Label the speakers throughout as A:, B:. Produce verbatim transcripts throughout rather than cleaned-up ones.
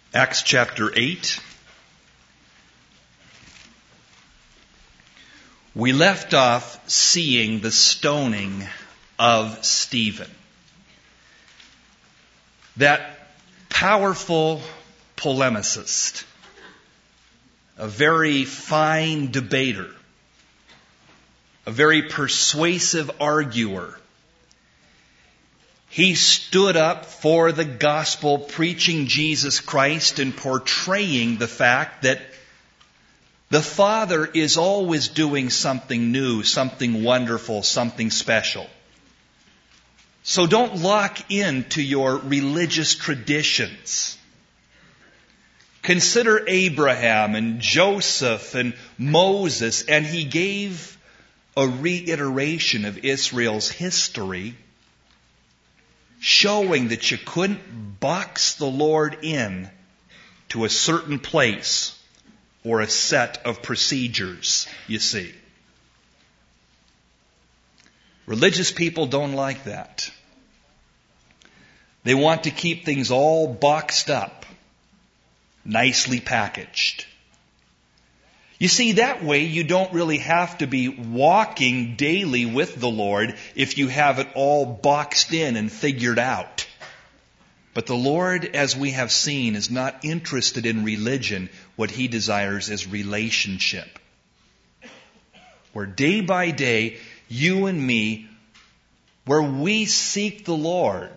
A: Acts chapter eight. We left off seeing the stoning of Stephen. That powerful polemicist, a very fine debater, a very persuasive arguer. He stood up for the gospel, preaching Jesus Christ and portraying the fact that the Father is always doing something new, something wonderful, something special. So don't lock into your religious traditions. Consider Abraham and Joseph and Moses, and he gave a reiteration of Israel's history, showing that you couldn't box the Lord in to a certain place or a set of procedures, you see. Religious people don't like that. They want to keep things all boxed up, nicely packaged. You see, that way you don't really have to be walking daily with the Lord if you have it all boxed in and figured out. But the Lord, as we have seen, is not interested in religion. What He desires is relationship. Where day by day, you and me, where we seek the Lord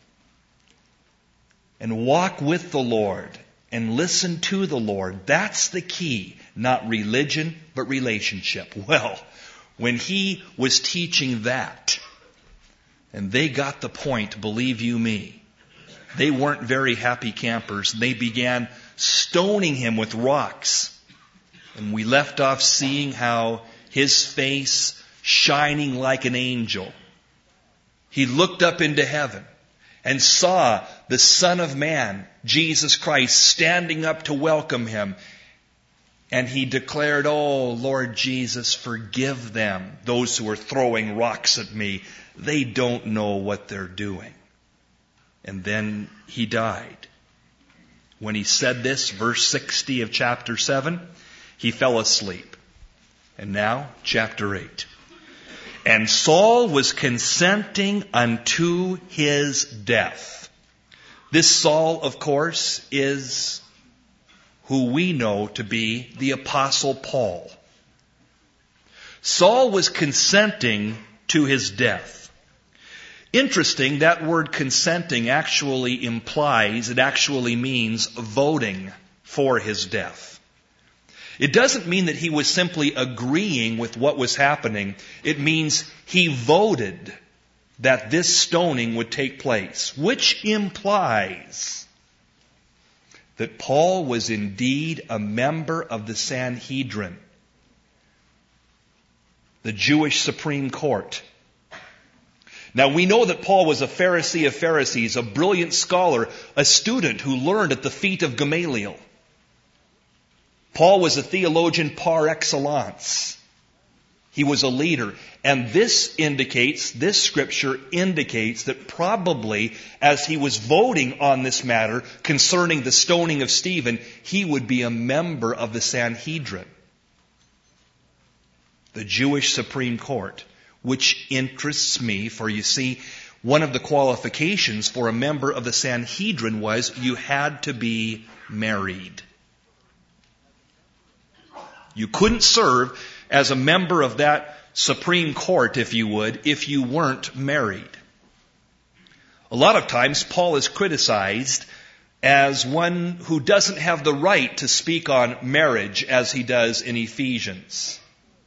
A: and walk with the Lord and listen to the Lord, that's the key. Not religion, but relationship. Well, when He was teaching that, and they got the point, believe you me, they weren't very happy campers. They began stoning Him with rocks. And we left off seeing how His face shining like an angel. He looked up into heaven and saw the Son of Man, Jesus Christ, standing up to welcome Him. And He declared, "Oh, Lord Jesus, forgive them, those who are throwing rocks at me. They don't know what they're doing." And then He died. When He said this, verse sixty of chapter seven, He fell asleep. And now, chapter eight. And Saul was consenting unto his death. This Saul, of course, is who we know to be the Apostle Paul. Saul was consenting to his death. Interesting, that word consenting actually implies, it actually means voting for his death. It doesn't mean that he was simply agreeing with what was happening. It means he voted that this stoning would take place, which implies that Paul was indeed a member of the Sanhedrin, the Jewish Supreme Court. Now we know that Paul was a Pharisee of Pharisees, a brilliant scholar, a student who learned at the feet of Gamaliel. Paul was a theologian par excellence. He was a leader. And this indicates, this scripture indicates that probably as he was voting on this matter concerning the stoning of Stephen, he would be a member of the Sanhedrin, the Jewish Supreme Court, which interests me, for you see, one of the qualifications for a member of the Sanhedrin was you had to be married. You couldn't serve as a member of that Supreme Court, if you would, if you weren't married. A lot of times Paul is criticized as one who doesn't have the right to speak on marriage as he does in Ephesians.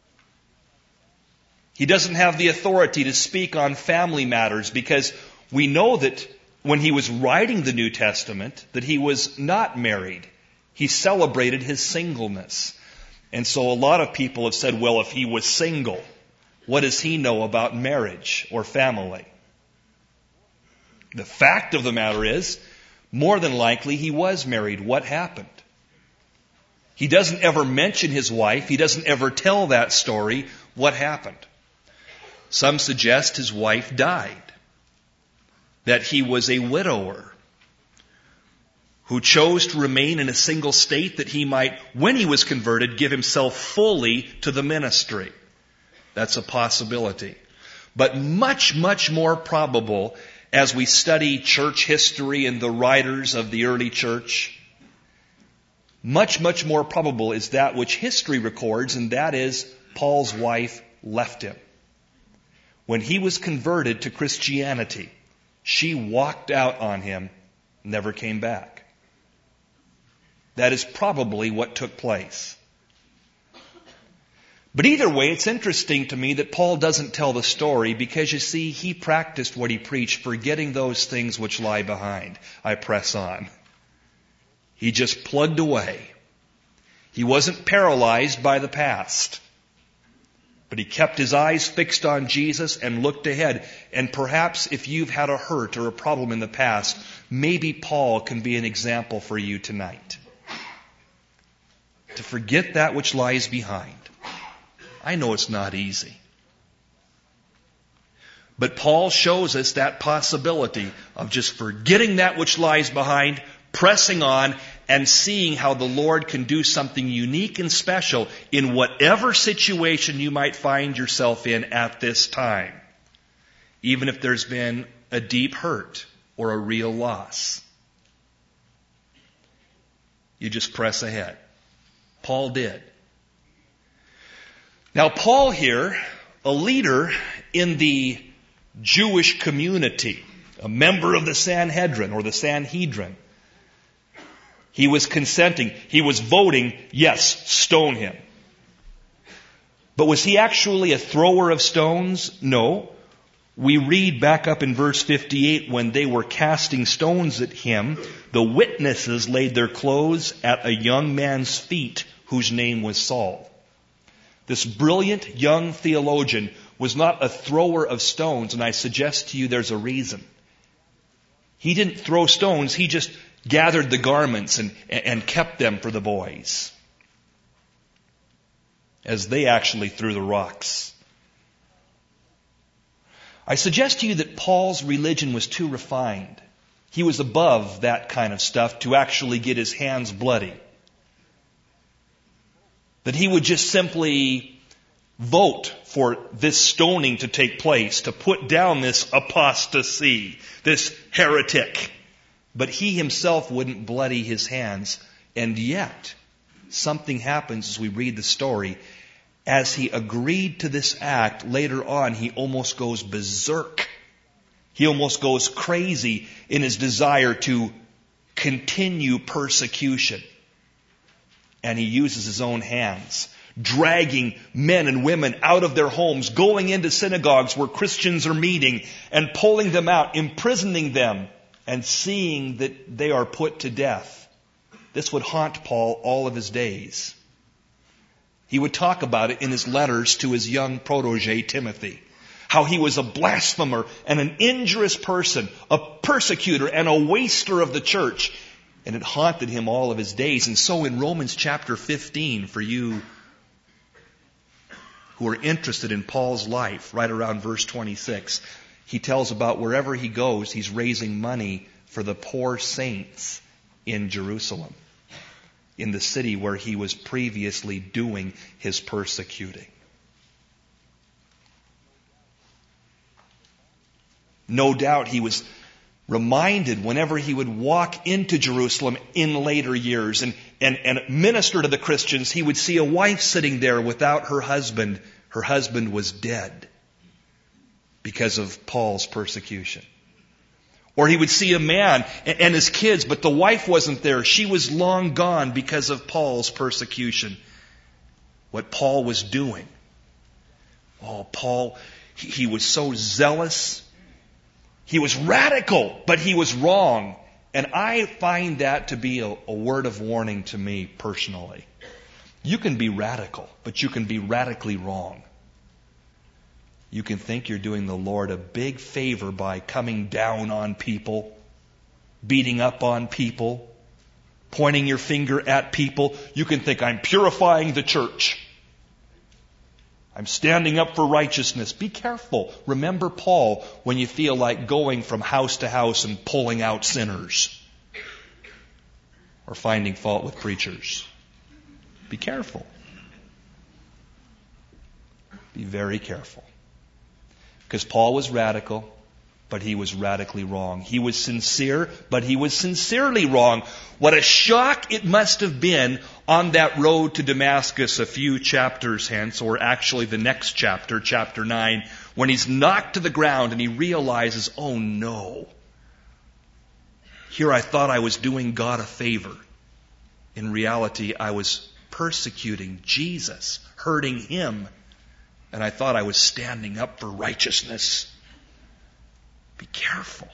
A: He doesn't have the authority to speak on family matters because we know that when he was writing the New Testament that he was not married. He celebrated his singleness. And so a lot of people have said, well, if he was single, what does he know about marriage or family? The fact of the matter is, more than likely he was married. What happened? He doesn't ever mention his wife. He doesn't ever tell that story. What happened? Some suggest his wife died, that he was a widower who chose to remain in a single state that he might, when he was converted, give himself fully to the ministry. That's a possibility. But much, much more probable, as we study church history and the writers of the early church, much, much more probable is that which history records, and that is Paul's wife left him. When he was converted to Christianity, she walked out on him, never came back. That is probably what took place. But either way, it's interesting to me that Paul doesn't tell the story because, you see, he practiced what he preached, forgetting those things which lie behind. I press on. He just plugged away. He wasn't paralyzed by the past. But he kept his eyes fixed on Jesus and looked ahead. And perhaps if you've had a hurt or a problem in the past, maybe Paul can be an example for you tonight. To forget that which lies behind. I know it's not easy. But Paul shows us that possibility of just forgetting that which lies behind, pressing on, and seeing how the Lord can do something unique and special in whatever situation you might find yourself in at this time. Even if there's been a deep hurt or a real loss. You just press ahead. Paul did. Now, Paul here, a leader in the Jewish community, a member of the Sanhedrin or the Sanhedrin, he was consenting. He was voting, yes, stone him. But was he actually a thrower of stones? No. We read back up in verse fifty-eight, when they were casting stones at him, the witnesses laid their clothes at a young man's feet whose name was Saul. This brilliant young theologian was not a thrower of stones, and I suggest to you there's a reason. He didn't throw stones, he just gathered the garments and, and kept them for the boys, as they actually threw the rocks. I suggest to you that Paul's religion was too refined. He was above that kind of stuff to actually get his hands bloody. That he would just simply vote for this stoning to take place, to put down this apostasy, this heretic. But he himself wouldn't bloody his hands. And yet, something happens as we read the story. As he agreed to this act, later on, he almost goes berserk. He almost goes crazy in his desire to continue persecution. And he uses his own hands, dragging men and women out of their homes, going into synagogues where Christians are meeting, and pulling them out, imprisoning them, and seeing that they are put to death. This would haunt Paul all of his days. He would talk about it in his letters to his young protege, Timothy. How he was a blasphemer and an injurious person, a persecutor and a waster of the church. And it haunted him all of his days. And so in Romans chapter fifteen, for you who are interested in Paul's life, right around verse twenty-six, he tells about wherever he goes, he's raising money for the poor saints in Jerusalem, in the city where he was previously doing his persecuting. No doubt he was reminded whenever he would walk into Jerusalem in later years and, and, and minister to the Christians, he would see a wife sitting there without her husband. Her husband was dead because of Paul's persecution. Or he would see a man and, and his kids, but the wife wasn't there. She was long gone because of Paul's persecution. What Paul was doing. Oh, Paul, he, he was so zealous. He was radical, but he was wrong. And I find that to be a, a word of warning to me personally. You can be radical, but you can be radically wrong. You can think you're doing the Lord a big favor by coming down on people, beating up on people, pointing your finger at people. You can think, I'm purifying the church. I'm standing up for righteousness. Be careful. Remember Paul when you feel like going from house to house and pulling out sinners. or finding fault with preachers. Be careful. Be very careful. Because Paul was radical, but he was radically wrong. He was sincere, but he was sincerely wrong. What a shock it must have been on that road to Damascus a few chapters hence, or actually the next chapter, chapter nine, when he's knocked to the ground and he realizes, oh no, here I thought I was doing God a favor. In reality, I was persecuting Jesus, hurting Him, and I thought I was standing up for righteousness. Be careful.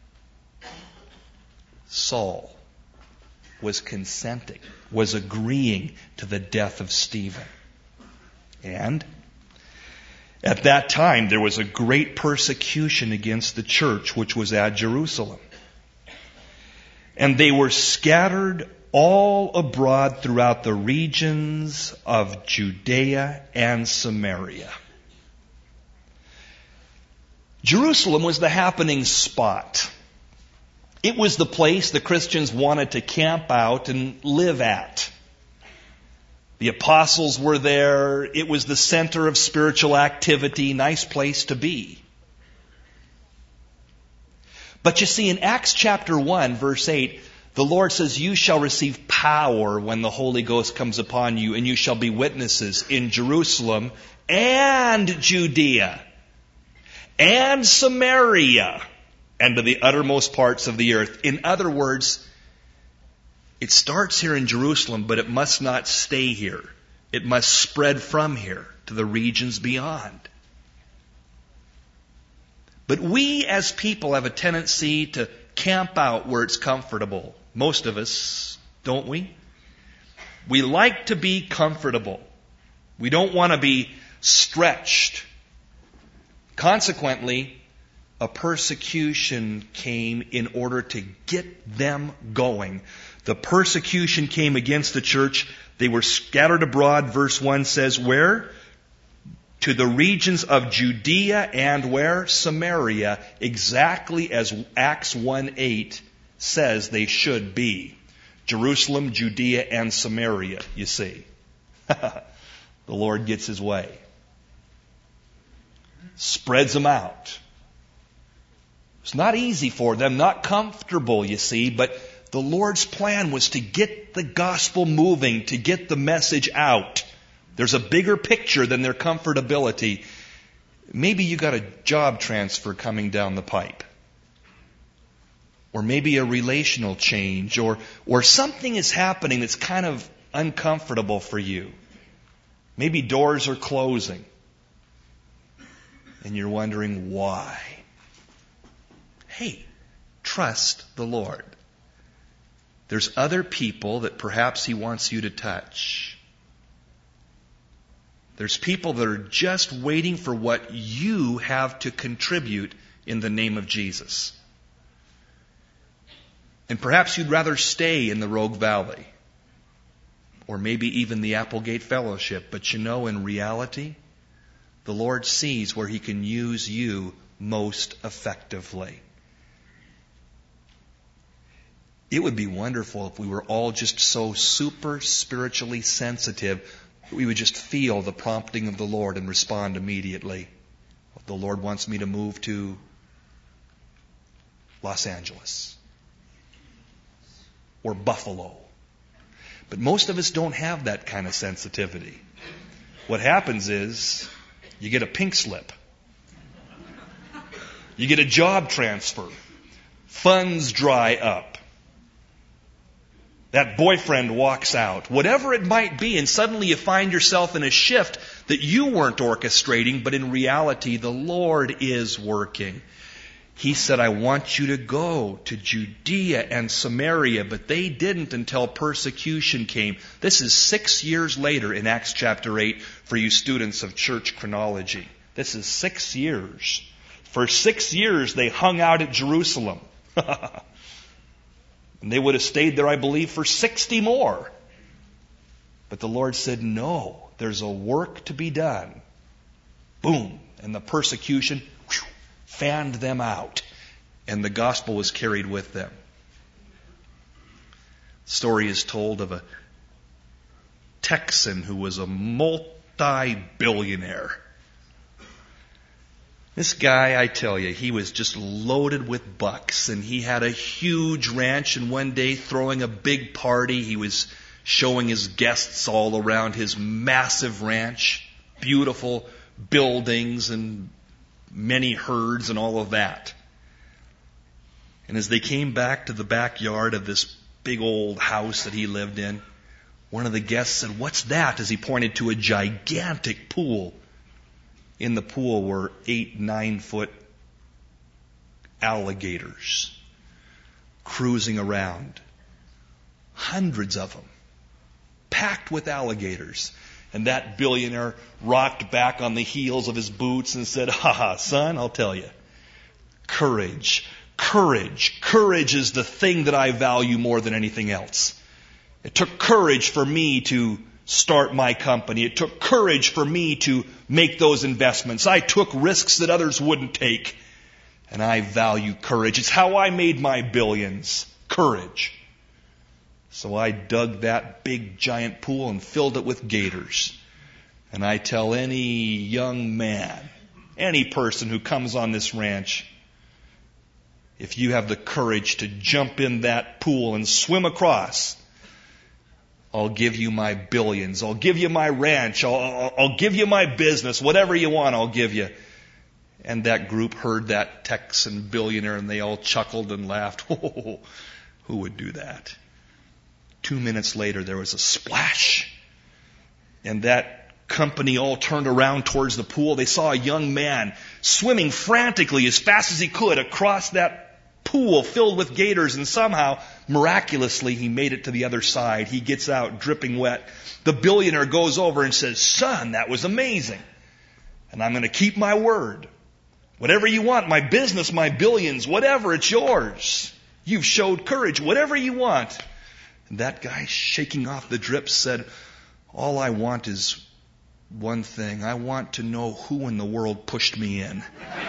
A: Saul was consenting, was agreeing to the death of Stephen. And at that time, there was a great persecution against the church, which was at Jerusalem. And they were scattered all abroad throughout the regions of Judea and Samaria. Jerusalem was the happening spot. It was the place the Christians wanted to camp out and live at. The apostles were there. It was the center of spiritual activity. Nice place to be. But you see, in Acts chapter one, verse eight, the Lord says, you shall receive power when the Holy Ghost comes upon you, and you shall be witnesses in Jerusalem and Judea and Samaria and to the uttermost parts of the earth. In other words, it starts here in Jerusalem, but it must not stay here. It must spread from here to the regions beyond. But we as people have a tendency to camp out where it's comfortable. Most of us, don't we? We like to be comfortable. We don't want to be stretched. Consequently, a persecution came in order to get them going. The persecution came against the church. They were scattered abroad, verse one says, where? To the regions of Judea and where? Samaria, exactly as Acts one eight says they should be. Jerusalem, Judea, and Samaria, you see. The Lord gets His way. Spreads them out. It's not easy for them, not comfortable, you see, but the Lord's plan was to get the gospel moving, to get the message out. There's a bigger picture than their comfortability. Maybe you got a job transfer coming down the pipe. Or maybe a relational change, or, or something is happening that's kind of uncomfortable for you. Maybe doors are closing. And you're wondering why. Hey, trust the Lord. There's other people that perhaps He wants you to touch. There's people that are just waiting for what you have to contribute in the name of Jesus. And perhaps you'd rather stay in the Rogue Valley. Or maybe even the Applegate Fellowship. But you know, in reality, the Lord sees where He can use you most effectively. It would be wonderful if we were all just so super spiritually sensitive that we would just feel the prompting of the Lord and respond immediately. The Lord wants me to move to Los Angeles or Buffalo. But most of us don't have that kind of sensitivity. What happens is you get a pink slip. You get a job transfer. Funds dry up. That boyfriend walks out. Whatever it might be, and suddenly you find yourself in a shift that you weren't orchestrating, but in reality the Lord is working. He said, I want you to go to Judea and Samaria, but they didn't until persecution came. This is six years later in Acts chapter eight for you students of church chronology. This is six years. For six years they hung out at Jerusalem. And they would have stayed there, I believe, for sixty more. But the Lord said, no, there's a work to be done. Boom. And the persecution whew, fanned them out. And the gospel was carried with them. Story is told of a Texan who was a multi-billionaire. This guy, I tell you, he was just loaded with bucks, and he had a huge ranch, and one day throwing a big party, he was showing his guests all around his massive ranch, beautiful buildings and many herds and all of that. And as they came back to the backyard of this big old house that he lived in, one of the guests said, "What's that?" as he pointed to a gigantic pool. In the pool were eight, nine foot alligators cruising around. Hundreds of them, packed with alligators. And that billionaire rocked back on the heels of his boots and said, "Ha ha, son, I'll tell you. Courage, courage, courage is the thing that I value more than anything else. It took courage for me to start my company. It took courage for me to make those investments. I took risks that others wouldn't take. And I value courage. It's how I made my billions. Courage. So I dug that big giant pool and filled it with gators. And I tell any young man, any person who comes on this ranch, if you have the courage to jump in that pool and swim across, I'll give you my billions. I'll give you my ranch. I'll, I'll, I'll give you my business. Whatever you want, I'll give you." And that group heard that Texan billionaire, and they all chuckled and laughed. Oh, who would do that? Two minutes later, there was a splash. And that company all turned around towards the pool. They saw a young man swimming frantically as fast as he could across that pool filled with gators, and somehow, miraculously, he made it to the other side. He gets out dripping wet. The billionaire goes over and says, "Son, that was amazing. And I'm going to keep my word. Whatever you want, my business, my billions, whatever, it's yours. You've showed courage, whatever you want." And that guy, shaking off the drips, said, "All I want is one thing. I want to know who in the world pushed me in."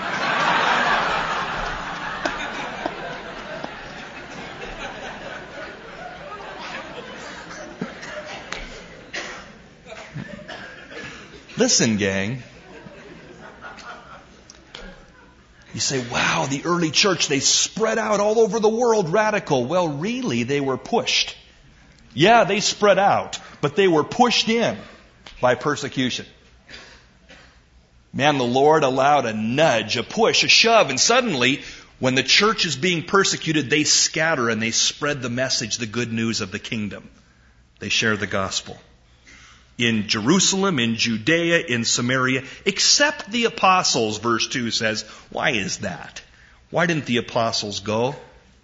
A: Listen, gang. You say, "Wow, the early church, they spread out all over the world, radical." Well, really, they were pushed. Yeah, they spread out, but they were pushed in by persecution. Man, the Lord allowed a nudge, a push, a shove, and suddenly, when the church is being persecuted, they scatter and they spread the message, the good news of the kingdom. They share the gospel. In Jerusalem, in Judea, in Samaria, except the apostles, verse two says. Why is that? Why didn't the apostles go?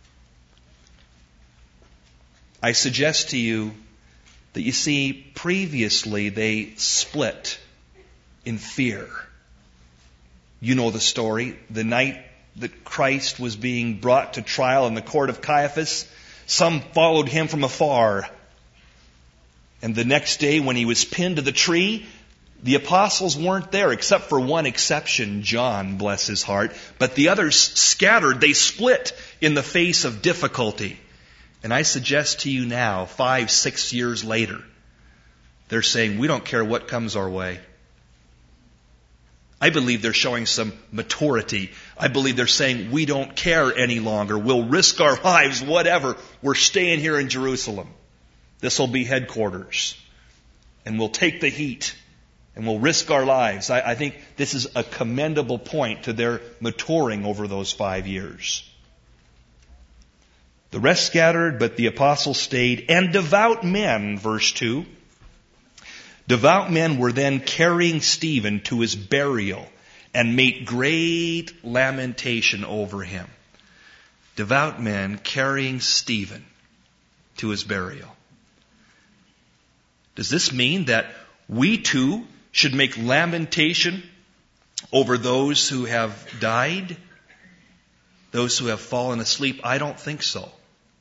A: I suggest to you that, you see, previously they split in fear. You know the story. The night that Christ was being brought to trial in the court of Caiaphas, some followed him from afar. And the next day when he was pinned to the tree, the apostles weren't there, except for one exception, John, bless his heart. But the others scattered. They split in the face of difficulty. And I suggest to you now, five, six years later, they're saying, "We don't care what comes our way." I believe they're showing some maturity. I believe they're saying, "We don't care any longer. We'll risk our lives, whatever. We're staying here in Jerusalem. This will be headquarters. And we'll take the heat. And we'll risk our lives." I, I think this is a commendable point to their maturing over those five years. The rest scattered, but the apostles stayed. And devout men, verse two. Devout men were then carrying Stephen to his burial and made great lamentation over him. Devout men carrying Stephen to his burial. Does this mean that we too should make lamentation over those who have died? Those who have fallen asleep? I don't think so.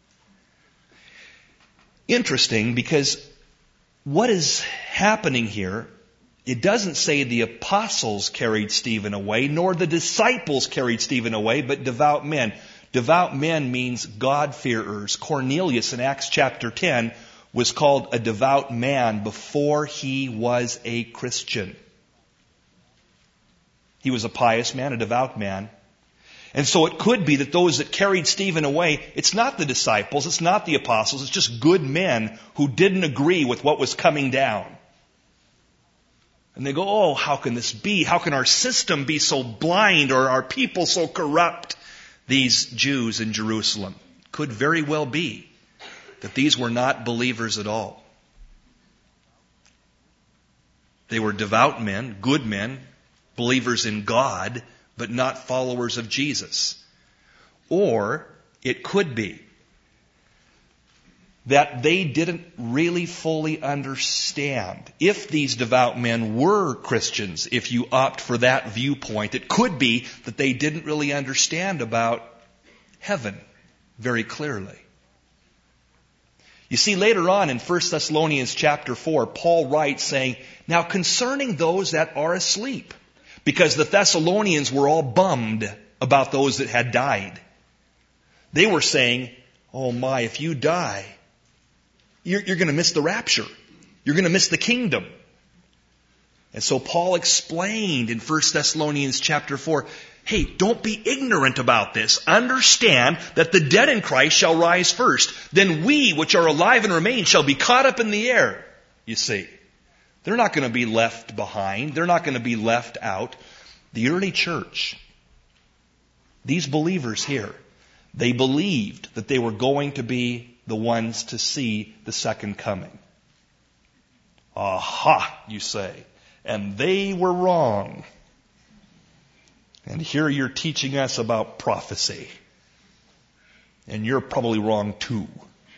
A: Interesting, because what is happening here, it doesn't say the apostles carried Stephen away, nor the disciples carried Stephen away, but devout men. Devout men means God-fearers. Cornelius in Acts chapter ten was called a devout man before he was a Christian. He was a pious man, a devout man. And so it could be that those that carried Stephen away, it's not the disciples, it's not the apostles, it's just good men who didn't agree with what was coming down. And they go, oh, how can this be? How can our system be so blind or our people so corrupt? These Jews in Jerusalem. Could very well be that these were not believers at all. They were devout men, good men, believers in God, but not followers of Jesus. Or it could be that they didn't really fully understand. If these devout men were Christians, if you opt for that viewpoint, it could be that they didn't really understand about heaven very clearly. You see, later on in First Thessalonians chapter four, Paul writes saying, now concerning those that are asleep, because the Thessalonians were all bummed about those that had died. They were saying, oh my, if you die, you're, you're going to miss the rapture. You're going to miss the kingdom. And so Paul explained in First Thessalonians chapter four, hey, don't be ignorant about this. Understand that the dead in Christ shall rise first. Then we, which are alive and remain, shall be caught up in the air. You see, they're not going to be left behind. They're not going to be left out. The early church, these believers here, they believed that they were going to be the ones to see the second coming. Aha, you say. And they were wrong. And here you're teaching us about prophecy. And you're probably wrong too.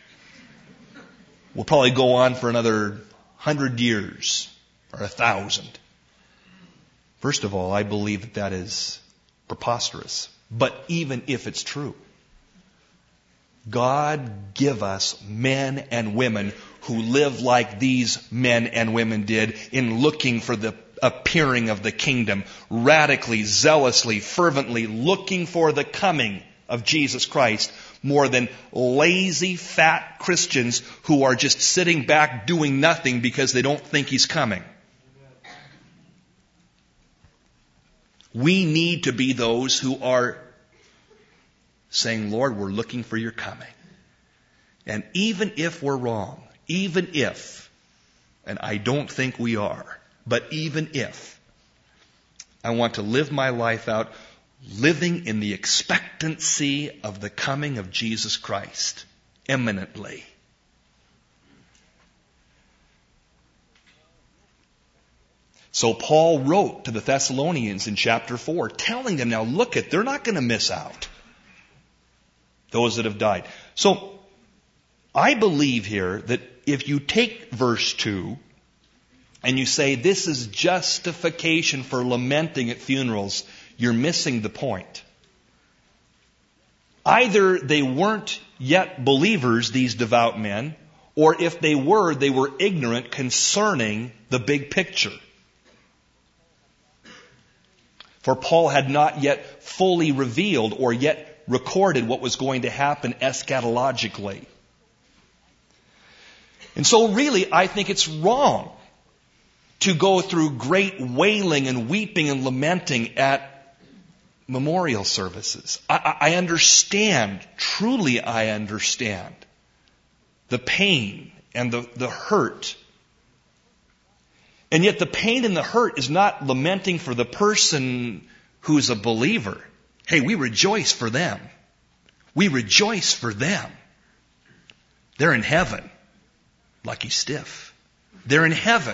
A: We'll probably go on for another hundred years or a thousand. First of all, I believe that that is preposterous. But even if it's true, God give us men and women who live like these men and women did in looking for the appearing of the kingdom, radically, zealously, fervently looking for the coming of Jesus Christ, more than lazy, fat Christians who are just sitting back doing nothing because they don't think He's coming. We need to be those who are saying, Lord, we're looking for your coming. And even if we're wrong, even if, and I don't think we are, but even if, I want to live my life out living in the expectancy of the coming of Jesus Christ, imminently. So Paul wrote to the Thessalonians in chapter four, telling them, now look at, they're not going to miss out. Those that have died. So, I believe here that if you take verse two, and you say this is justification for lamenting at funerals, you're missing the point. Either they weren't yet believers, these devout men, or if they were, they were ignorant concerning the big picture. For Paul had not yet fully revealed or yet recorded what was going to happen eschatologically. And so really, I think it's wrong to go through great wailing and weeping and lamenting at memorial services. I, I understand, truly I understand, the pain and the, the hurt. And yet the pain and the hurt is not lamenting for the person who's a believer. Hey, we rejoice for them. We rejoice for them. They're in heaven. Lucky stiff. They're in heaven.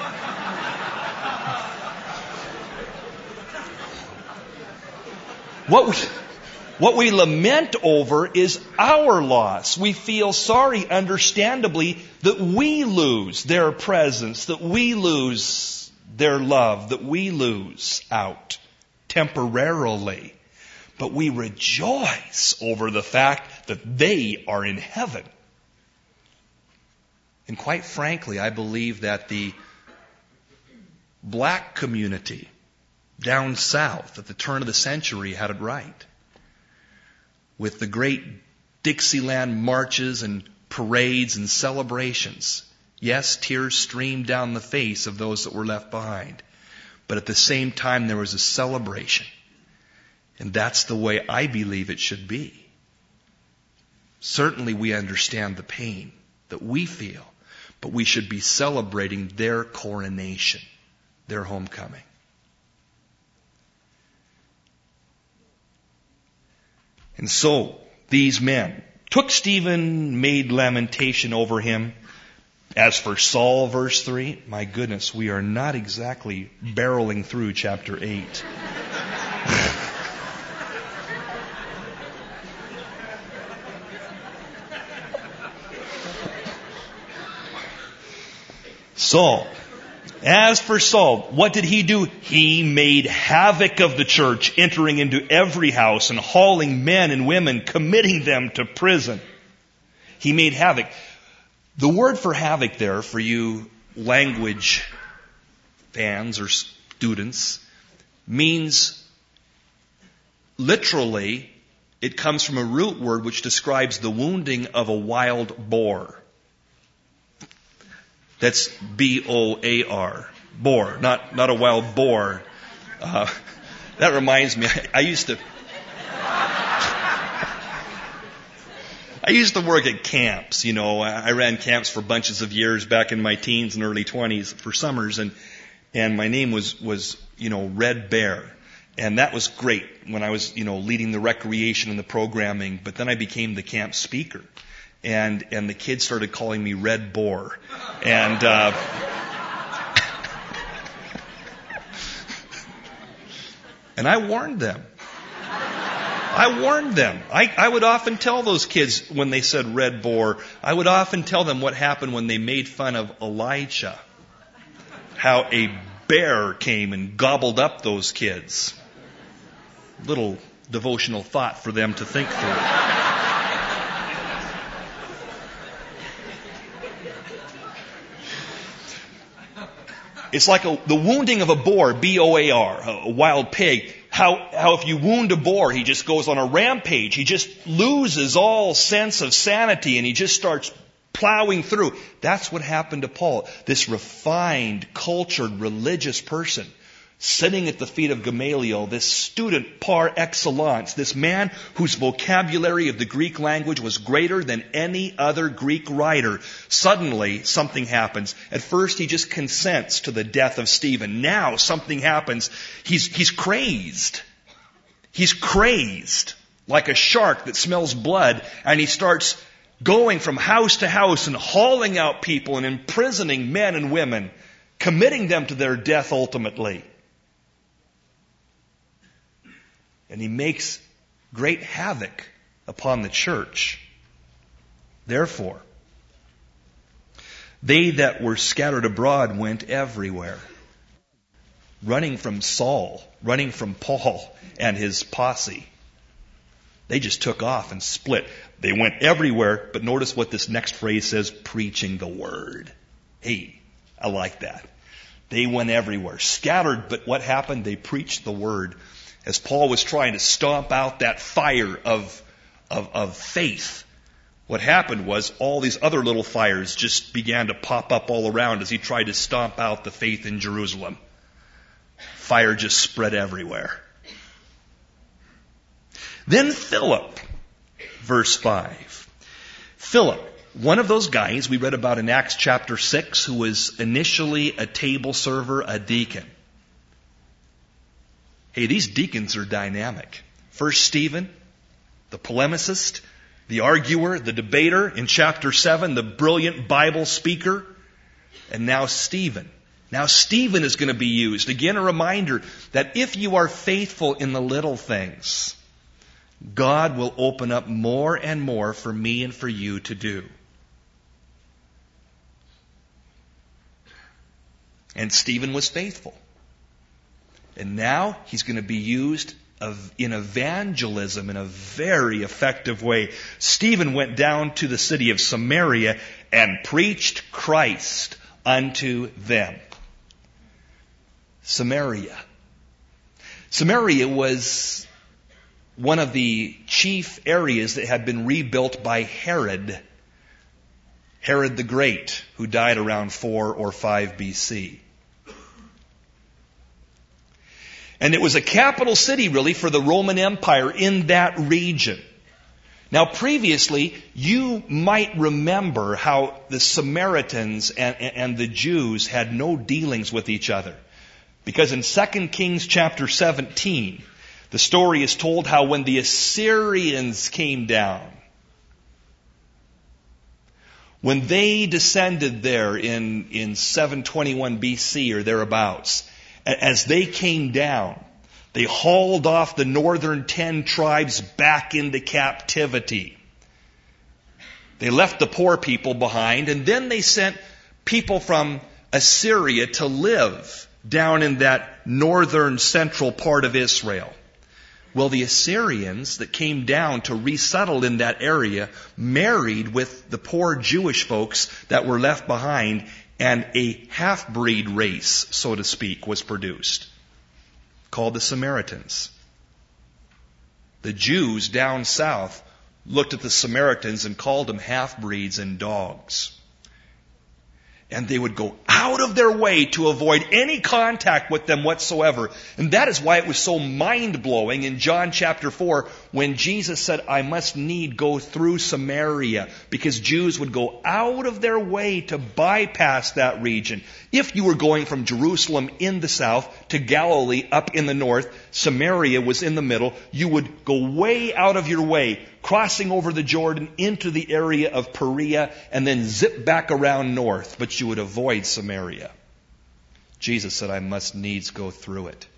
A: What we, what we lament over is our loss. We feel sorry, understandably, that we lose their presence, that we lose their love, that we lose out temporarily. But we rejoice over the fact that they are in heaven. And quite frankly, I believe that the black community down south at the turn of the century had it right. with the great Dixieland marches and parades and celebrations. Yes, tears streamed down the face of those that were left behind. But at the same time, there was a celebration. And that's the way I believe it should be. Certainly we understand the pain that we feel, but we should be celebrating their coronation, their homecoming. And so, these men took Stephen, made lamentation over him. As for Saul, verse three, my goodness, we are not exactly barreling through chapter eight. Saul. As for Saul, what did he do? He made havoc of the church, entering into every house and hauling men and women, committing them to prison. He made havoc. The word for havoc there, for you language fans or students, means literally, it comes from a root word which describes the wounding of a wild boar. That's B O A R. Boar. Not, not a wild boar. Uh, that reminds me, I, I used to, I used to work at camps, you know. I ran camps for bunches of years back in my teens and early twenties for summers, and, and my name was, was, you know, Red Bear. And that was great when I was, you know, leading the recreation and the programming, but then I became the camp speaker. And, and the kids started calling me Red Boar. And, uh, and I warned them. I warned them. I, I would often tell those kids when they said Red Boar, I would often tell them what happened when they made fun of Elijah. How a bear came and gobbled up those kids. Little devotional thought for them to think through. It's like a, the wounding of a boar, B O A R, a wild pig. How, how if you wound a boar, he just goes on a rampage. He just loses all sense of sanity and he just starts plowing through. That's what happened to Paul. This refined, cultured, religious person sitting at the feet of Gamaliel, this student par excellence, this man whose vocabulary of the Greek language was greater than any other Greek writer. Suddenly, something happens. At first, he just consents to the death of Stephen. Now, something happens. He's, he's crazed. He's crazed, like a shark that smells blood, and he starts going from house to house and hauling out people and imprisoning men and women, committing them to their death ultimately. And he makes great havoc upon the church. Therefore, they that were scattered abroad went everywhere, running from Saul, running from Paul and his posse. They just took off and split. They went everywhere, but notice what this next phrase says, preaching the word. Hey, I like that. They went everywhere, scattered, but what happened? They preached the word. As Paul was trying to stomp out that fire of, of, of faith, what happened was all these other little fires just began to pop up all around as he tried to stomp out the faith in Jerusalem. Fire just spread everywhere. Then Philip, verse five. Philip, one of those guys we read about in Acts chapter six, who was initially a table server, a deacon. Hey, these deacons are dynamic. First Stephen, the polemicist, the arguer, the debater. In chapter seven, the brilliant Bible speaker. And now Stephen. Now Stephen is going to be used. Again, a reminder that if you are faithful in the little things, God will open up more and more for me and for you to do. And Stephen was faithful. And now he's going to be used in evangelism in a very effective way. Stephen went down to the city of Samaria and preached Christ unto them. Samaria. Samaria was one of the chief areas that had been rebuilt by Herod, Herod the Great, who died around four or five B C. And it was a capital city, really, for the Roman Empire in that region. Now, previously, you might remember how the Samaritans and, and the Jews had no dealings with each other. Because in Second Kings chapter seventeen, the story is told how when the Assyrians came down, when they descended there in, in seven twenty-one B C or thereabouts, as they came down, they hauled off the northern ten tribes back into captivity. They left the poor people behind, and then they sent people from Assyria to live down in that northern central part of Israel. Well, the Assyrians that came down to resettle in that area married with the poor Jewish folks that were left behind, and a half-breed race, so to speak, was produced, called the Samaritans. The Jews down south looked at the Samaritans and called them half-breeds and dogs. And they would go out of their way to avoid any contact with them whatsoever. And that is why it was so mind-blowing in John chapter four when Jesus said, I must need go through Samaria, because Jews would go out of their way to bypass that region. If you were going from Jerusalem in the south to Galilee up in the north, Samaria was in the middle, you would go way out of your way, crossing over the Jordan into the area of Perea, and then zip back around north, but you would avoid Samaria. Jesus said, I must needs go through it.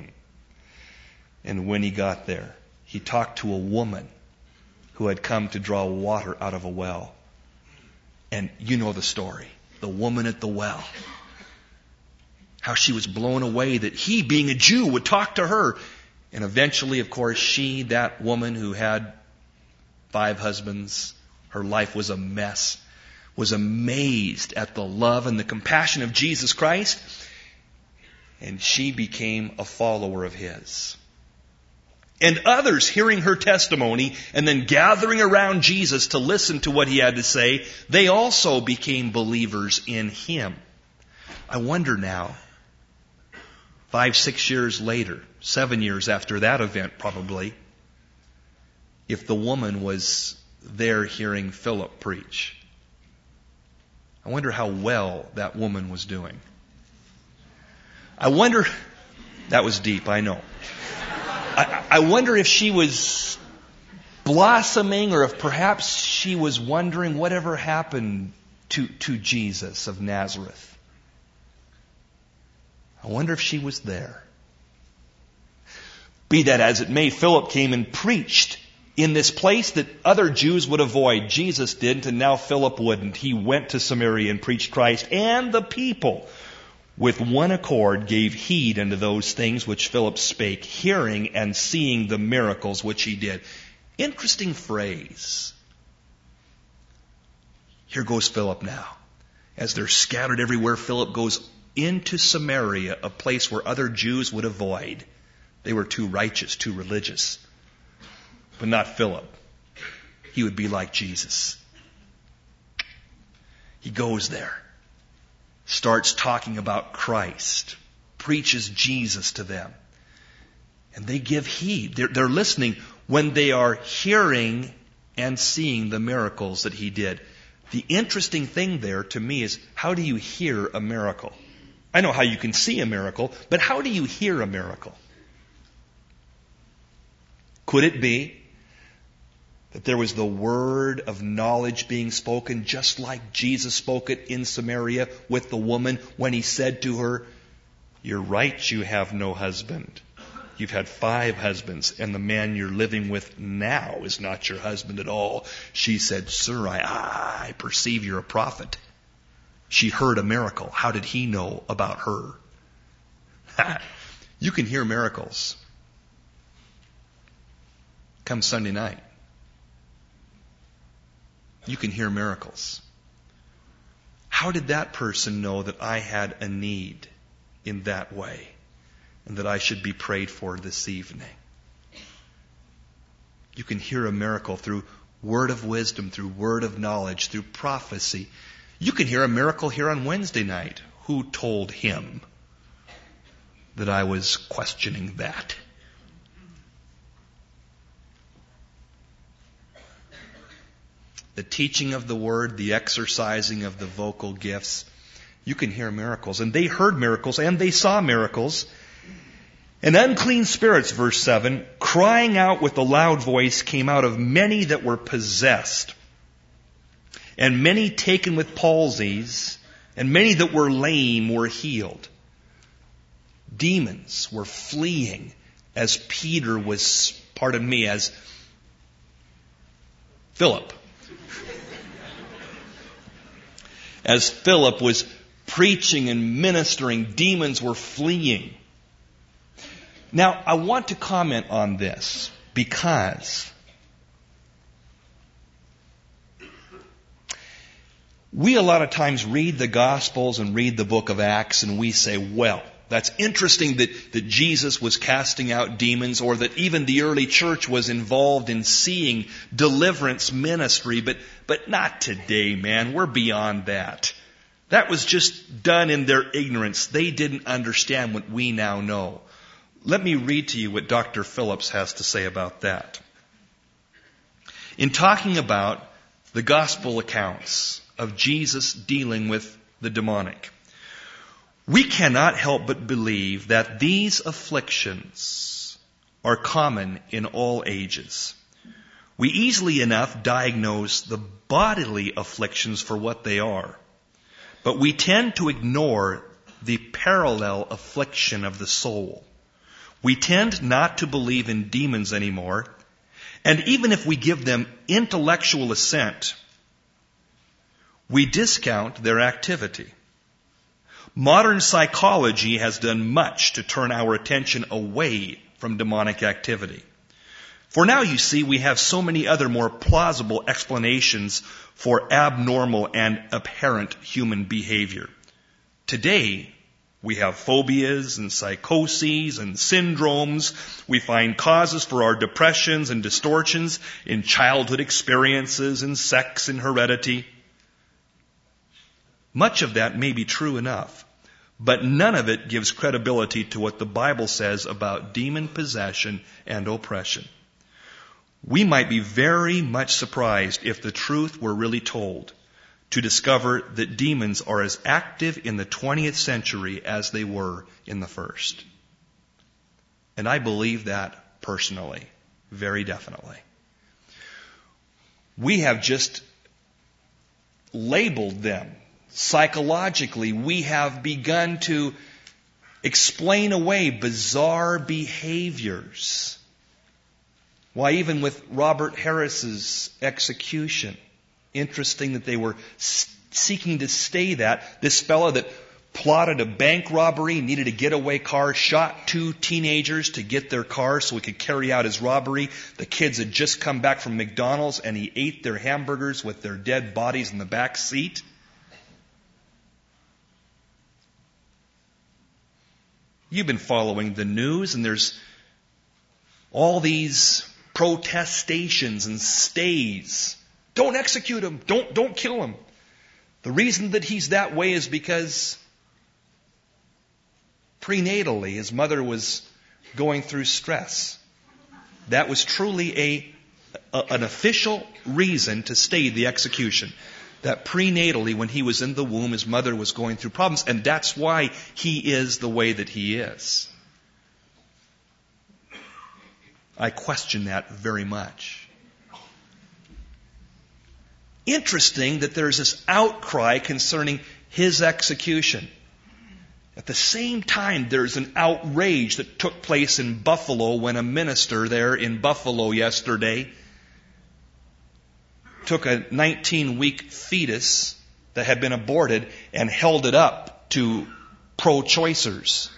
A: And when he got there, he talked to a woman who had come to draw water out of a well. And you know the story. The woman at the well. How she was blown away that he, being a Jew, would talk to her. And eventually, of course, she, that woman who had five husbands, her life was a mess, was amazed at the love and the compassion of Jesus Christ, and she became a follower of his. And others, hearing her testimony and then gathering around Jesus to listen to what he had to say, they also became believers in him. I wonder now, five, six years later, seven years after that event probably, if the woman was there hearing Philip preach. I wonder how well that woman was doing. I wonder, that was deep, I know. I, I wonder if she was blossoming, or if perhaps she was wondering whatever happened to, to Jesus of Nazareth. I wonder if she was there. Be that as it may, Philip came and preached in this place that other Jews would avoid. Jesus didn't, and now Philip wouldn't. He went to Samaria and preached Christ, and the people with one accord gave heed unto those things which Philip spake, hearing and seeing the miracles which he did. Interesting phrase. Here goes Philip now. As they're scattered everywhere, Philip goes into Samaria, a place where other Jews would avoid. They were too righteous, too religious. But not Philip. He would be like Jesus. He goes there, starts talking about Christ, preaches Jesus to them. And they give heed. They're, they're listening when they are hearing and seeing the miracles that he did. The interesting thing there to me is, how do you hear a miracle? I know how you can see a miracle, but how do you hear a miracle? Could it be that there was the word of knowledge being spoken, just like Jesus spoke it in Samaria with the woman when he said to her, "You're right, you have no husband. You've had five husbands, and the man you're living with now is not your husband at all." She said, "Sir, I, I perceive you're a prophet." She heard a miracle. How did he know about her? You can hear miracles. Come Sunday night, you can hear miracles. How did that person know that I had a need in that way and that I should be prayed for this evening? You can hear a miracle through word of wisdom, through word of knowledge, through prophecy. You can hear a miracle here on Wednesday night. Who told him that I was questioning that? The teaching of the word, the exercising of the vocal gifts, you can hear miracles. And they heard miracles and they saw miracles. And unclean spirits, verse seven, crying out with a loud voice, came out of many that were possessed. And many taken with palsies, and many that were lame were healed. Demons were fleeing as Peter was, pardon me, as Philip. As Philip was preaching and ministering, demons were fleeing. Now, I want to comment on this because we a lot of times read the Gospels and read the book of Acts and we say, well, that's interesting that, that Jesus was casting out demons or that even the early church was involved in seeing deliverance ministry, but, but not today, man. We're beyond that. That was just done in their ignorance. They didn't understand what we now know. Let me read to you what Doctor Phillips has to say about that. In talking about the gospel accounts of Jesus dealing with the demonic, we cannot help but believe that these afflictions are common in all ages. We easily enough diagnose the bodily afflictions for what they are, but we tend to ignore the parallel affliction of the soul. We tend not to believe in demons anymore, and even if we give them intellectual assent, we discount their activity. Modern psychology has done much to turn our attention away from demonic activity. For now, you see, we have so many other more plausible explanations for abnormal and apparent human behavior. Today, we have phobias and psychoses and syndromes. We find causes for our depressions and distortions in childhood experiences and sex and heredity. Much of that may be true enough, but none of it gives credibility to what the Bible says about demon possession and oppression. We might be very much surprised if the truth were really told, to discover that demons are as active in the twentieth century as they were in the first. And I believe that personally, very definitely. We have just labeled them. Psychologically, we have begun to explain away bizarre behaviors. Why, even with Robert Harris's execution, interesting that they were seeking to stay that. This fellow that plotted a bank robbery, needed a getaway car, shot two teenagers to get their car so he could carry out his robbery. The kids had just come back from McDonald's and he ate their hamburgers with their dead bodies in the back seat. You've been following the news, and there's all these protestations and stays. Don't execute him. Don't, don't kill him. The reason that he's that way is because prenatally his mother was going through stress. That was truly a, a an official reason to stay the execution. That prenatally, when he was in the womb, his mother was going through problems, and that's why he is the way that he is. I question that very much. Interesting that there's this outcry concerning his execution. At the same time, there's an outrage that took place in Buffalo when a minister there in Buffalo yesterday took a nineteen-week fetus that had been aborted and held it up to pro-choicers.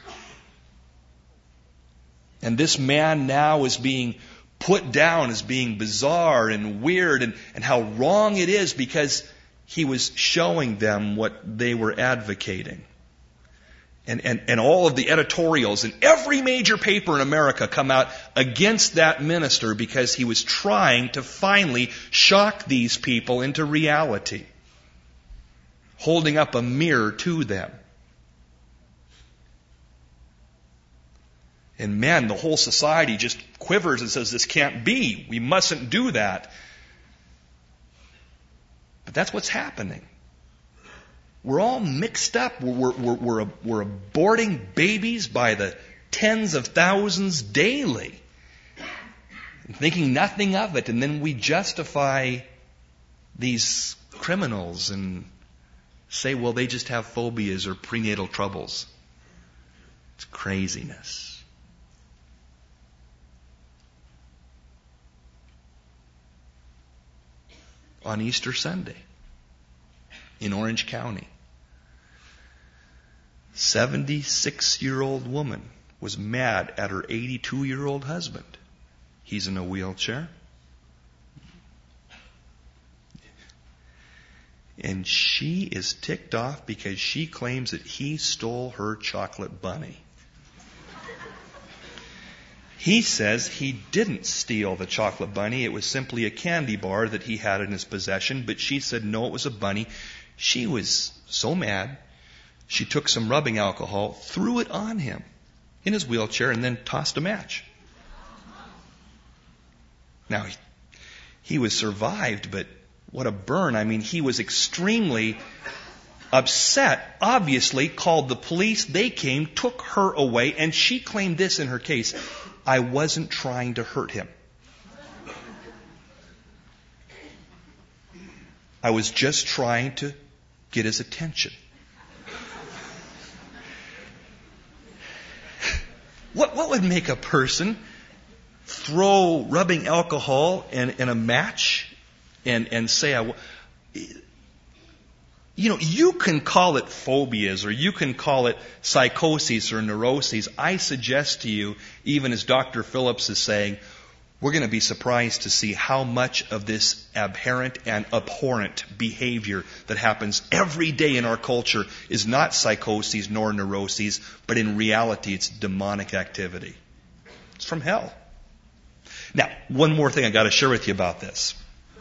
A: And this man now is being put down as being bizarre and weird, and, and how wrong it is because he was showing them what they were advocating. And, and, and all of the editorials in every major paper in America come out against that minister because he was trying to finally shock these people into reality, holding up a mirror to them. And man, the whole society just quivers and says, this can't be. We mustn't do that. But that's what's happening. We're all mixed up. We're, we're, we're, we're aborting babies by the tens of thousands daily, thinking nothing of it. And then we justify these criminals and say, well, they just have phobias or prenatal troubles. It's craziness. On Easter Sunday in Orange County, seventy-six-year-old woman was mad at her eighty-two-year-old husband. He's in a wheelchair. And she is ticked off because she claims that he stole her chocolate bunny. He says he didn't steal the chocolate bunny. It was simply a candy bar that he had in his possession. But she said, no, it was a bunny. She was so mad, she took some rubbing alcohol, threw it on him in his wheelchair, and then tossed a match. Now, he, he was survived, but what a burn. I mean, he was extremely upset, obviously called the police. They came, took her away, and she claimed this in her case. I wasn't trying to hurt him. I was just trying to get his attention. What, what would make a person throw rubbing alcohol and, and a match and, and say, I, you know, you can call it phobias or you can call it psychoses or neuroses. I suggest to you, even as Doctor Phillips is saying, we're going to be surprised to see how much of this aberrant and abhorrent behavior that happens every day in our culture is not psychoses nor neuroses, but in reality it's demonic activity. It's from hell. Now, one more thing I've got to share with you about this.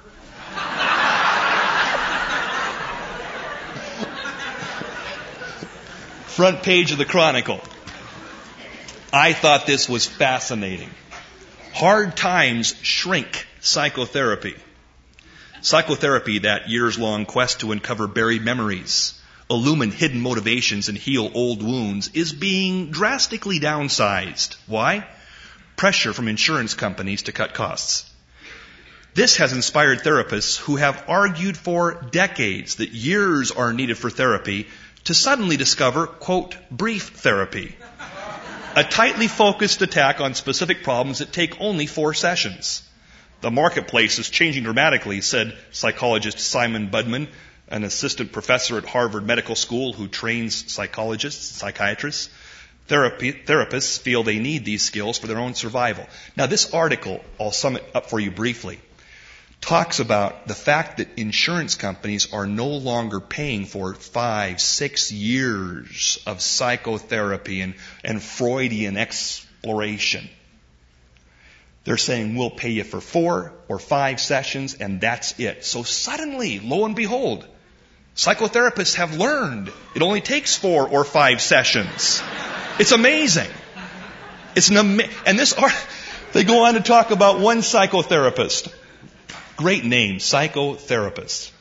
A: Front page of the Chronicle. I thought this was fascinating. Hard times shrink psychotherapy. Psychotherapy, that years-long quest to uncover buried memories, illumine hidden motivations, and heal old wounds, is being drastically downsized. Why? Pressure from insurance companies to cut costs. This has inspired therapists who have argued for decades that years are needed for therapy to suddenly discover, quote, brief therapy. A tightly focused attack on specific problems that take only four sessions. The marketplace is changing dramatically, said psychologist Simon Budman, an assistant professor at Harvard Medical School who trains psychologists, psychiatrists. Therapy, therapists feel they need these skills for their own survival. Now, this article, I'll sum it up for you briefly, talks about the fact that insurance companies are no longer paying for five, six years of psychotherapy and, and Freudian exploration. They're saying, we'll pay you for four or five sessions and that's it. So suddenly, lo and behold, psychotherapists have learned it only takes four or five sessions. It's amazing. It's an ama- and this art, they go on to talk about one psychotherapist. Great name, psychotherapist.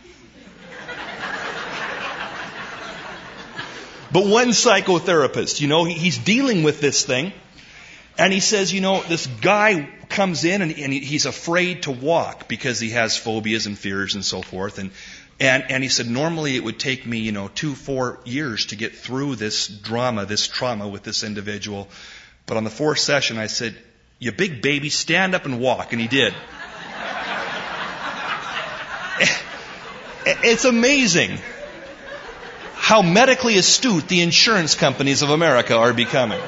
A: But one psychotherapist, you know, he's dealing with this thing. And he says, you know, this guy comes in and, and he's afraid to walk because he has phobias and fears and so forth. And, and, and he said, normally it would take me, you know, two, four years to get through this drama, this trauma with this individual. But on the fourth session, I said, you big baby, stand up and walk. And he did. It's amazing how medically astute the insurance companies of America are becoming.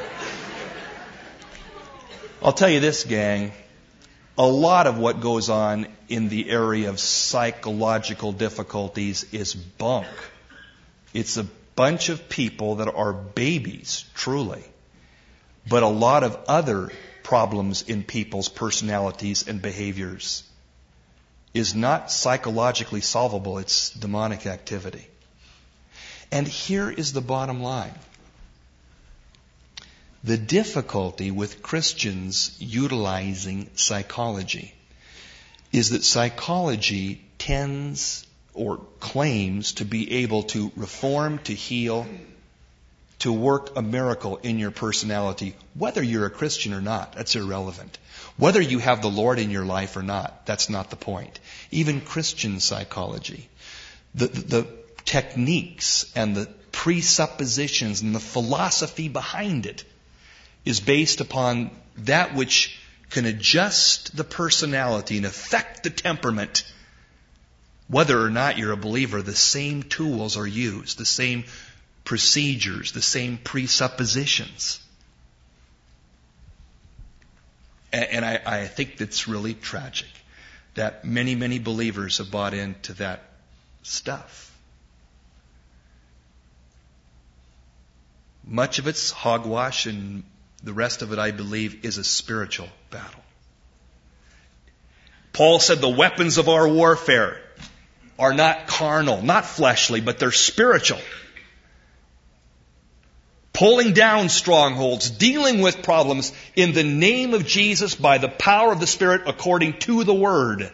A: I'll tell you this, gang. A lot of what goes on in the area of psychological difficulties is bunk. It's a bunch of people that are babies, truly, but a lot of other problems in people's personalities and behaviors is not psychologically solvable. It's demonic activity. And here is the bottom line. The difficulty with Christians utilizing psychology is that psychology tends or claims to be able to reform, to heal, to work a miracle in your personality, whether you're a Christian or not. That's irrelevant. Whether you have the Lord in your life or not, that's not the point. Even Christian psychology, the, the, the techniques and the presuppositions and the philosophy behind it is based upon that which can adjust the personality and affect the temperament. Whether or not you're a believer, the same tools are used, the same procedures, the same presuppositions. And I, I think that's really tragic that many, many believers have bought into that stuff. Much of it's hogwash, and the rest of it, I believe, is a spiritual battle. Paul said the weapons of our warfare are not carnal, not fleshly, but they're spiritual. Pulling down strongholds, dealing with problems in the name of Jesus by the power of the Spirit according to the Word.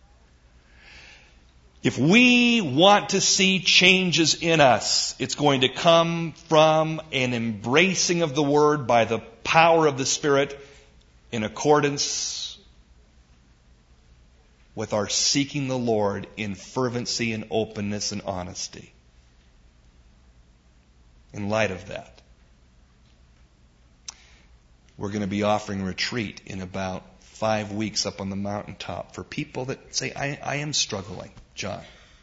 A: If we want to see changes in us, it's going to come from an embracing of the Word by the power of the Spirit in accordance with our seeking the Lord in fervency and openness and honesty. In light of that, we're going to be offering a retreat in about five weeks up on the mountaintop for people that say, I, I am struggling, John,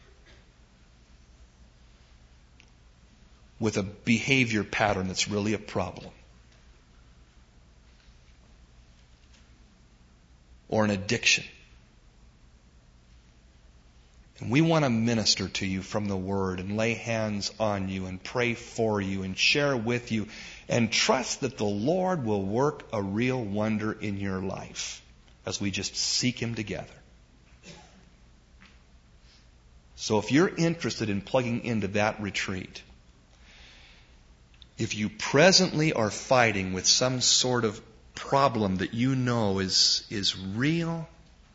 A: with a behavior pattern that's really a problem. Or an addiction. And we want to minister to you from the Word and lay hands on you and pray for you and share with you and trust that the Lord will work a real wonder in your life as we just seek Him together. So if you're interested in plugging into that retreat, if you presently are fighting with some sort of problem that you know is, is real,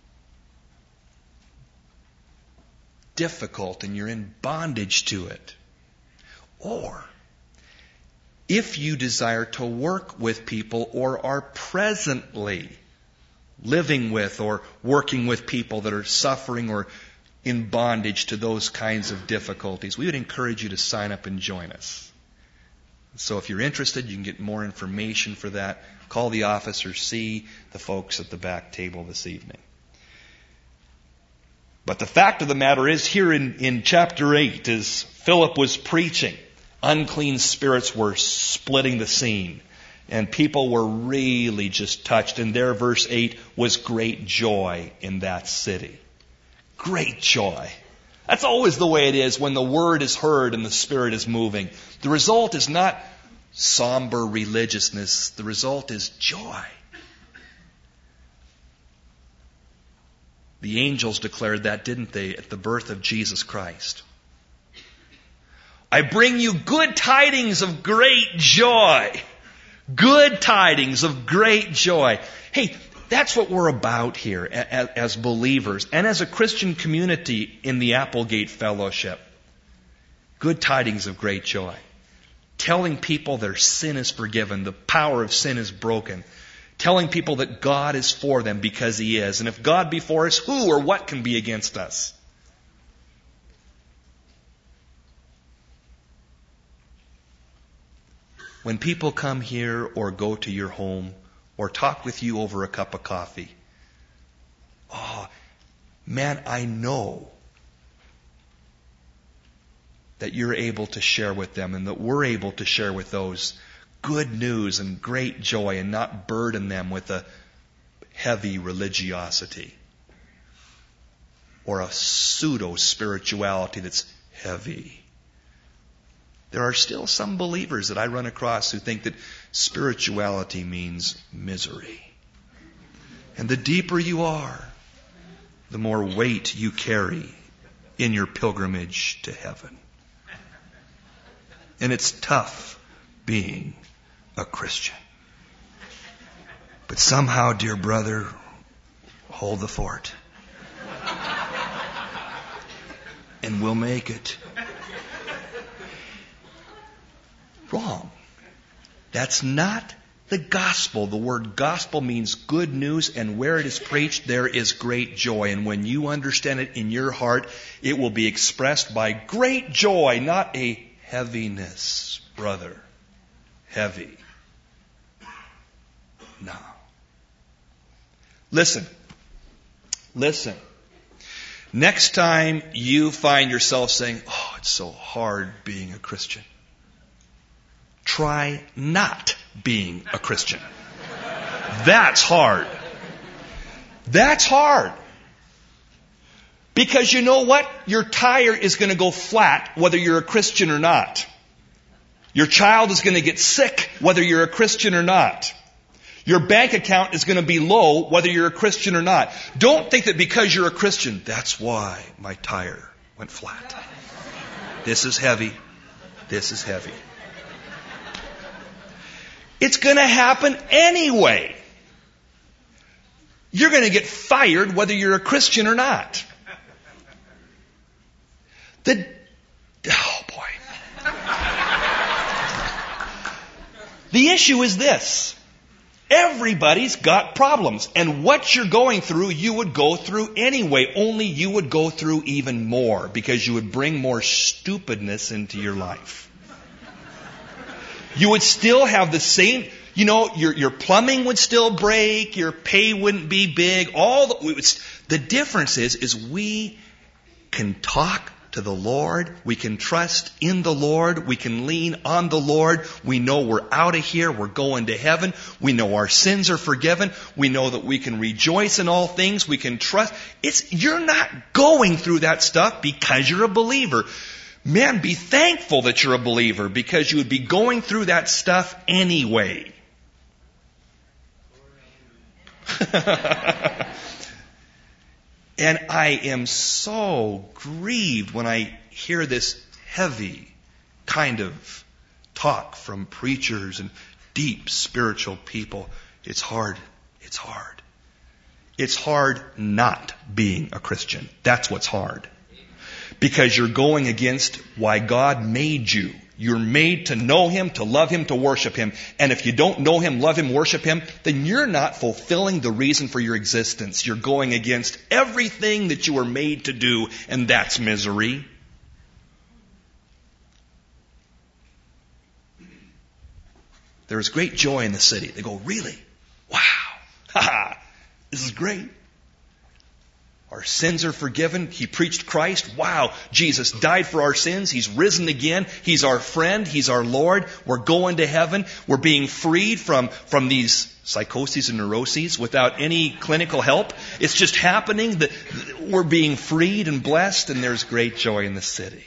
A: difficult, and you're in bondage to it, or if you desire to work with people or are presently living with or working with people that are suffering or in bondage to those kinds of difficulties, we would encourage you to sign up and join us. So if you're interested, you can get more information for that. Call the office or see the folks at the back table this evening. But the fact of the matter is, here in, in chapter eight, as Philip was preaching, unclean spirits were splitting the scene. And people were really just touched. And there, verse eight, was great joy in that city. Great joy. That's always the way it is when the Word is heard and the Spirit is moving. The result is not somber religiousness. The result is joy. The angels declared that, didn't they, at the birth of Jesus Christ? I bring you good tidings of great joy. Good tidings of great joy. Hey, that's what we're about here as believers and as a Christian community in the Applegate Fellowship. Good tidings of great joy. Telling people their sin is forgiven, the power of sin is broken. Telling people that God is for them because He is. And if God be for us, who or what can be against us? When people come here or go to your home or talk with you over a cup of coffee, oh, man, I know that you're able to share with them and that we're able to share with those good news and great joy and not burden them with a heavy religiosity or a pseudo-spirituality that's heavy. There are still some believers that I run across who think that spirituality means misery. And the deeper you are, the more weight you carry in your pilgrimage to heaven. And it's tough being a Christian. But somehow, dear brother, hold the fort. And we'll make it. Wrong. That's not the gospel. The word gospel means good news, and where it is preached, there is great joy. And when you understand it in your heart, it will be expressed by great joy, not a heaviness, brother. Heavy. No. Listen. Listen. Next time you find yourself saying, oh, it's so hard being a Christian, try not being a Christian. That's hard. That's hard. Because you know what? Your tire is going to go flat whether you're a Christian or not. Your child is going to get sick whether you're a Christian or not. Your bank account is going to be low whether you're a Christian or not. Don't think that because you're a Christian, that's why my tire went flat. This is heavy. This is heavy. It's going to happen anyway. You're going to get fired whether you're a Christian or not. The, oh boy. The issue is this. Everybody's got problems. And what you're going through, you would go through anyway. Only you would go through even more because you would bring more stupidness into your life. You would still have the same, you know, your, your plumbing would still break, your pay wouldn't be big. All the, we would, the difference is, is we can talk to the Lord. We can trust in the Lord. We can lean on the Lord. We know we're out of here. We're going to heaven. We know our sins are forgiven. We know that we can rejoice in all things. We can trust. It's, you're not going through that stuff because you're a believer. Man, be thankful that you're a believer because you would be going through that stuff anyway. And I am so grieved when I hear this heavy kind of talk from preachers and deep spiritual people. It's hard. It's hard. It's hard not being a Christian. That's what's hard. Because you're going against why God made you. You're made to know Him, to love Him, to worship Him. And if you don't know Him, love Him, worship Him, then you're not fulfilling the reason for your existence. You're going against everything that you were made to do, and that's misery. There is great joy in the city. They go, really? Wow. Ha ha. This is great. Our sins are forgiven. He preached Christ. Wow. Jesus died for our sins. He's risen again. He's our friend. He's our Lord. We're going to heaven. We're being freed from, from these psychoses and neuroses without any clinical help. It's just happening. That we're being freed and blessed, and there's great joy in the city.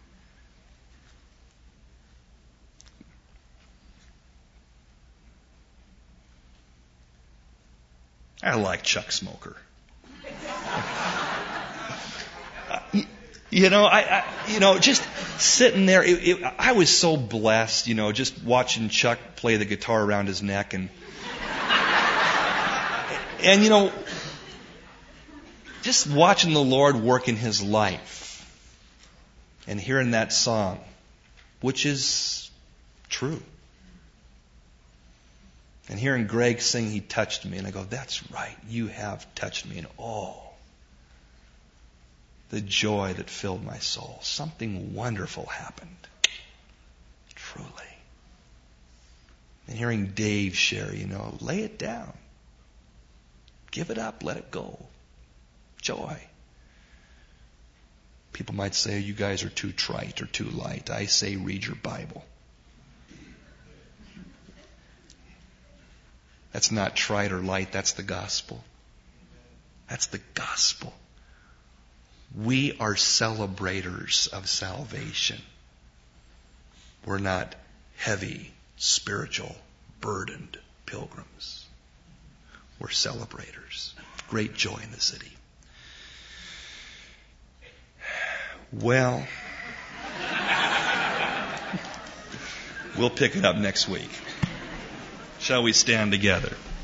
A: I like Chuck Smoker. You know, I, I, you know, just sitting there, it, it, I was so blessed, you know, just watching Chuck play the guitar around his neck and, and you know, just watching the Lord work in his life and hearing that song, which is true. And hearing Greg sing, He touched me, and I go, that's right, you have touched me, and oh, the joy that filled my soul. Something wonderful happened. Truly. And hearing Dave share, you know, lay it down. Give it up. Let it go. Joy. People might say, you guys are too trite or too light. I say, read your Bible. That's not trite or light. That's the gospel. That's the gospel. We are celebrators of salvation. We're not heavy, spiritual, burdened pilgrims. We're celebrators. Great joy in the city. Well, we'll pick it up next week. Shall we stand together?